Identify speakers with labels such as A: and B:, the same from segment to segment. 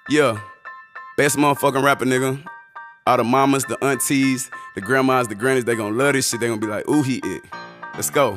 A: Yeah, best motherfucking rapper, nigga. All the mamas, the aunties, the grandmas, the grannies, they gon' love this shit. They gon' be like, ooh, he it. Let's go.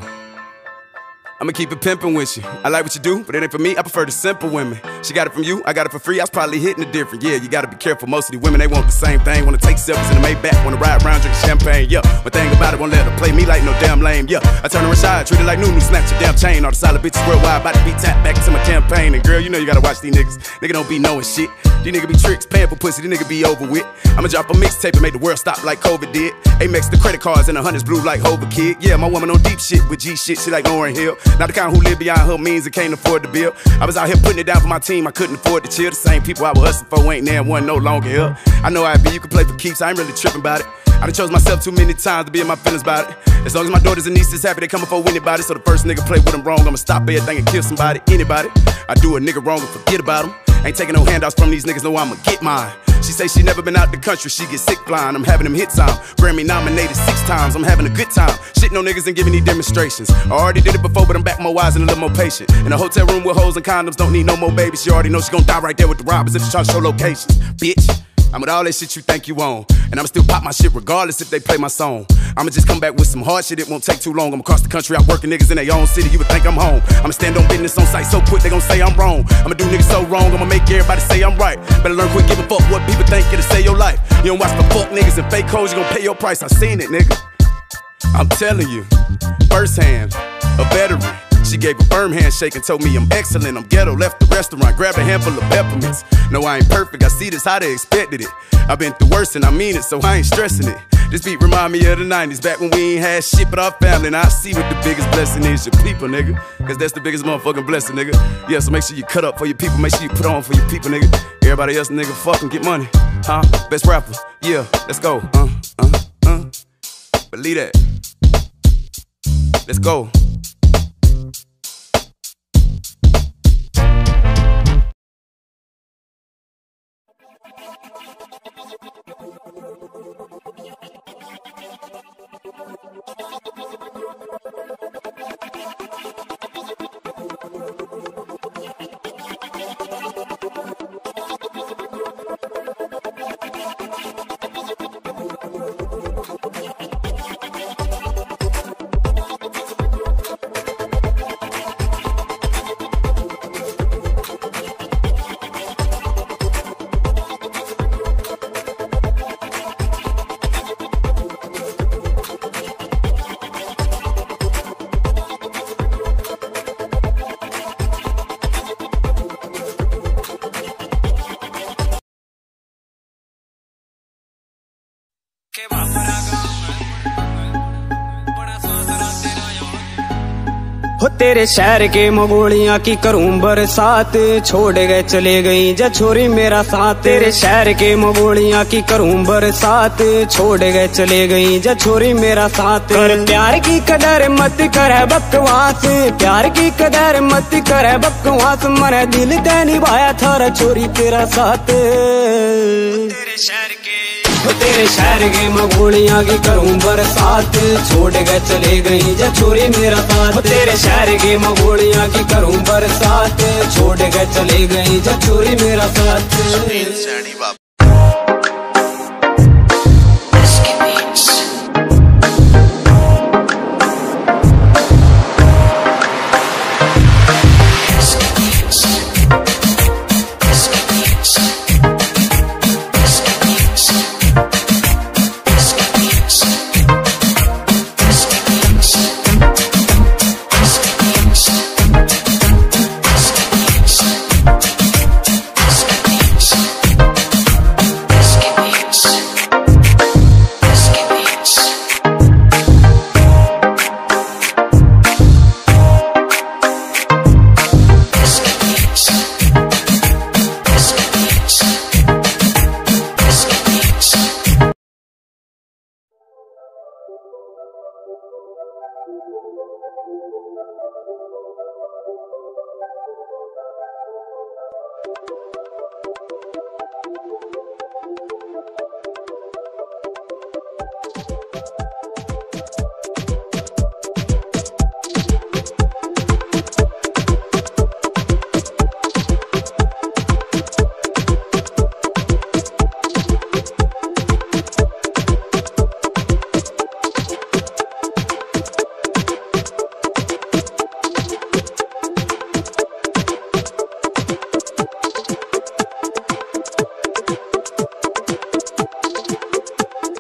A: I'ma keep it pimpin' with you. I like what you do, but it ain't for me. I prefer the simple women. She got it from you, I got it for free. I was probably hitting it different. Yeah, you gotta be careful. Most of these women, they want the same thing. Wanna take selfies in the Maybach, wanna ride around drinking champagne. Yeah, one thing about it, won't let her play me like no damn lame. Yeah, I turn her aside, treat it like Nunu, snatch your damn chain. All the solid bitches worldwide, about to be tapped back into my campaign. And girl, you know you gotta watch these niggas. Nigga don't be knowing shit. These niggas be tricks, paying for pussy, these niggas be over with. I'ma drop a mixtape and make the world stop like COVID did. Amex the credit cards and the hundreds blue like Hova kid. Yeah, my woman on deep shit with G shit, she like Lauryn Hill. Not the kind who live beyond her means and can't afford the bill. I was out here putting it down for my team, I couldn't afford to chill. The same people I was hustling for ain't there, one no longer here. I know I be, you can play for keeps, I ain't really tripping about it. I done chose myself too many times to be in my feelings about it. As long as my daughters and nieces happy, they coming for anybody. So the first nigga play with them wrong, I'ma stop everything and kill somebody, anybody. I do a nigga wrong and forget about him. Ain't taking no handouts from these niggas, know I'ma get mine. She say she never been out the country, she get sick blind. I'm having them hit time, Grammy nominated 6 times. I'm having a good time, shit no niggas ain't giving any demonstrations. I already did it before, but I'm back more wise and a little more patient. In a hotel room with hoes and condoms, don't need no more babies. She already know she gon' die right there with the robbers if she try to show locations, bitch. I'm with all that shit you think you own, and I'ma still pop my shit regardless if they play my song. I'ma just come back with some hard shit, it won't take too long. I'm across the country, out working niggas in their own city, you would think I'm home. I'ma stand on business on sight so quick, they gon' say I'm wrong. I'ma do niggas so wrong, I'ma make everybody say I'm right. Better learn quick, give a fuck what people think, it'll save your life. You don't watch the fuck niggas and fake hoes, you gon' pay your price. I seen it, nigga. I'm telling you, first hand, a veteran. She gave a firm handshake and told me I'm excellent. I'm ghetto, left the restaurant, grabbed a handful of peppermints. No, I ain't perfect, I see this how they expected it. I've been through worse and I mean it, so I ain't stressing it. This beat remind me of the 90s, back when we ain't had shit but our family. And I see what the biggest blessing is, your people, nigga. Cause that's the biggest motherfucking blessing, nigga. Yeah, so make sure you cut up for your people, make sure you put on for your people, nigga. Everybody else, nigga, fucking get money. Huh? Best rapper, yeah, let's go. Believe that. Let's go.
B: हो तेरे शहर के मंगोलियां की करूं बरसात, छोड़ गए चले गई जा छोरी मेरा साथ। तेरे शहर के मंगोलियां की करूं बरसात, छोड़ गए चले गई जा छोरी मेरा साथ। कर प्यार की कदर मत कर बकवास, प्यार की कदर मत कर बकवास। मरे दिल ते निभाया थारा छोरी तेरा साथ। तेरे शहर के मंगोलियां की करूं बरसात, छोड़ गए चले गई जा छोरी मेरा साथ। तेरे शहर के मंगोलियां की करूं बरसात, छोड़ गए चले गई जा छोरी मेरा साथ।